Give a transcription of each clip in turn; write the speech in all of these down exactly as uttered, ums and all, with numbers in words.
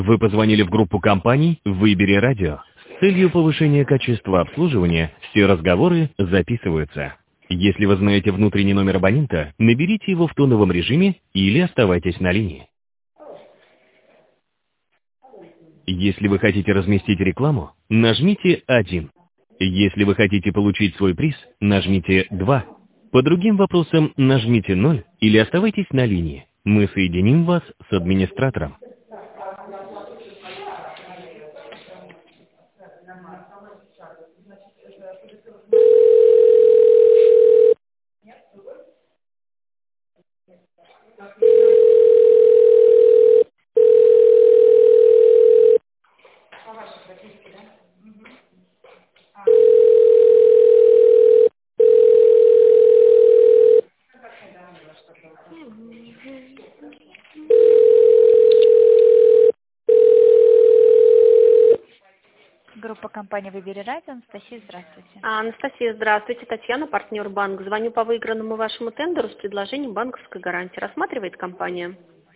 Вы позвонили в группу компаний «Выбери радио». С целью повышения качества обслуживания все разговоры записываются. Если вы знаете внутренний номер абонента, наберите его в тоновом режиме или оставайтесь на линии. Если вы хотите разместить рекламу, нажмите один. Если вы хотите получить свой приз, нажмите два. По другим вопросам нажмите ноль или оставайтесь на линии. Мы соединим вас с администратором. Группа компании «Выбери радио». Анастасия, здравствуйте. А, Анастасия, здравствуйте. Татьяна, партнер банк. Звоню по выигранному вашему тендеру с предложением банковской гарантии. Рассматривает компания?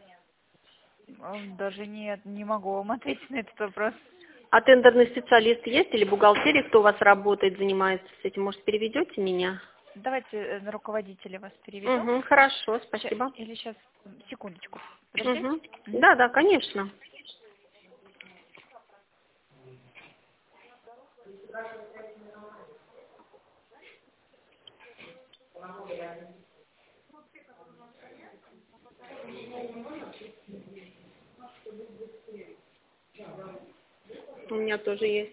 Даже нет, не могу вам ответить на этот вопрос. А тендерный специалист есть или бухгалтерия, кто у вас работает, занимается с этим? Может, переведете меня? Давайте на руководителя вас переведем. Угу, хорошо, спасибо. Или сейчас, секундочку. Угу. Да, да, конечно. У меня тоже есть.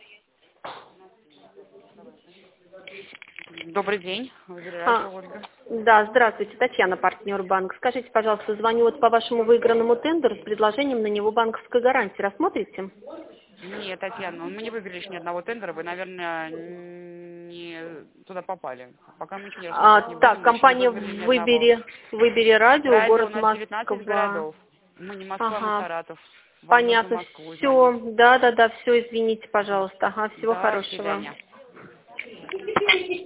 Добрый день. А, да, здравствуйте, Татьяна, партнер банк. Скажите, пожалуйста, звоню вот по вашему выигранному тендеру с предложением на него банковской гарантии. Рассмотрите? Нет, Татьяна, мы не выиграли еще ни одного тендера, вы, наверное, не туда попали. Пока мы ничего не А, не так, будем, компания «Выбери, выбери радио», радио город у нас девятнадцать Москва. городов. Мы не Москва, Ага. мы Саратов. Вам Понятно, нужно Москву все, звонить. да, да, да, все, извините, пожалуйста. Ага, всего Да, хорошего. до свидания.